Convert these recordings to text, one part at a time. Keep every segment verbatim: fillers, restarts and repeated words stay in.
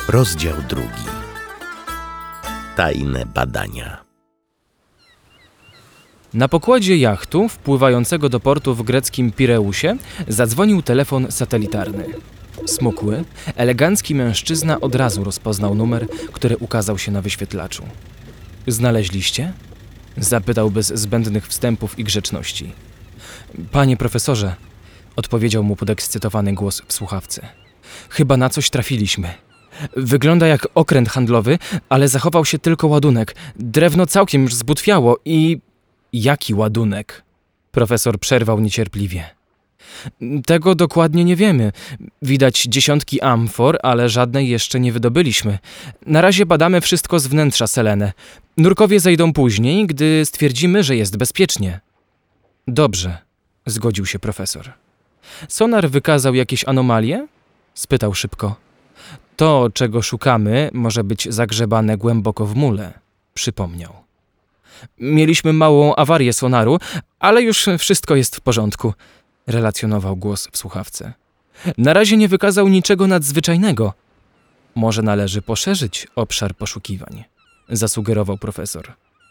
Rozdział drugi. Tajne badania. Na pokładzie jachtu wpływającego do portu w greckim Pireusie zadzwonił telefon satelitarny. Smukły, elegancki mężczyzna od razu rozpoznał numer, który ukazał się na wyświetlaczu. Znaleźliście? Zapytał bez zbędnych wstępów i grzeczności. Panie profesorze, odpowiedział mu podekscytowany głos w słuchawce. Chyba na coś trafiliśmy. Wygląda jak okręt handlowy, ale zachował się tylko ładunek. Drewno całkiem już zbutwiało i... Jaki ładunek? Profesor przerwał niecierpliwie. Tego dokładnie nie wiemy. Widać dziesiątki amfor, ale żadnej jeszcze nie wydobyliśmy. Na razie badamy wszystko z wnętrza Selene. Nurkowie zejdą później, gdy stwierdzimy, że jest bezpiecznie. Dobrze, zgodził się profesor. Sonar wykazał jakieś anomalie? Spytał szybko. To, czego szukamy, może być zagrzebane głęboko w mule, przypomniał. Mieliśmy małą awarię sonaru, ale już wszystko jest w porządku, relacjonował głos w słuchawce. Na razie nie wykazał niczego nadzwyczajnego. Może należy poszerzyć obszar poszukiwań, zasugerował profesor.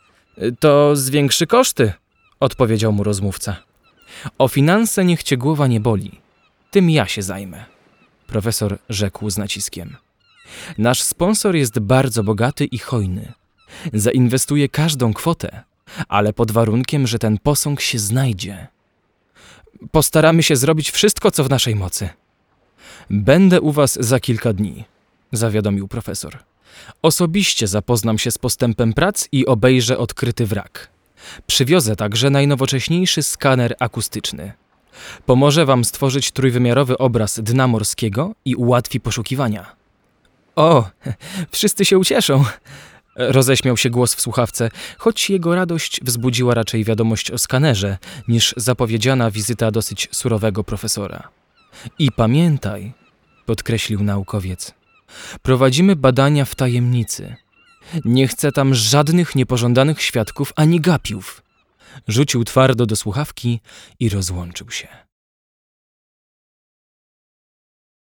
To zwiększy koszty, odpowiedział mu rozmówca. O finanse niech cię głowa nie boli. Tym ja się zajmę, profesor rzekł z naciskiem. Nasz sponsor jest bardzo bogaty i hojny. Zainwestuje każdą kwotę, ale pod warunkiem, że ten posąg się znajdzie. Postaramy się zrobić wszystko, co w naszej mocy. Będę u was za kilka dni, zawiadomił profesor. Osobiście zapoznam się z postępem prac i obejrzę odkryty wrak. Przywiozę także najnowocześniejszy skaner akustyczny. Pomoże wam stworzyć trójwymiarowy obraz dna morskiego i ułatwi poszukiwania. O, wszyscy się ucieszą, roześmiał się głos w słuchawce, choć jego radość wzbudziła raczej wiadomość o skanerze, niż zapowiedziana wizyta dosyć surowego profesora. I pamiętaj, podkreślił naukowiec, prowadzimy badania w tajemnicy. Nie chcę tam żadnych niepożądanych świadków ani gapiów. Rzucił twardo do słuchawki i rozłączył się.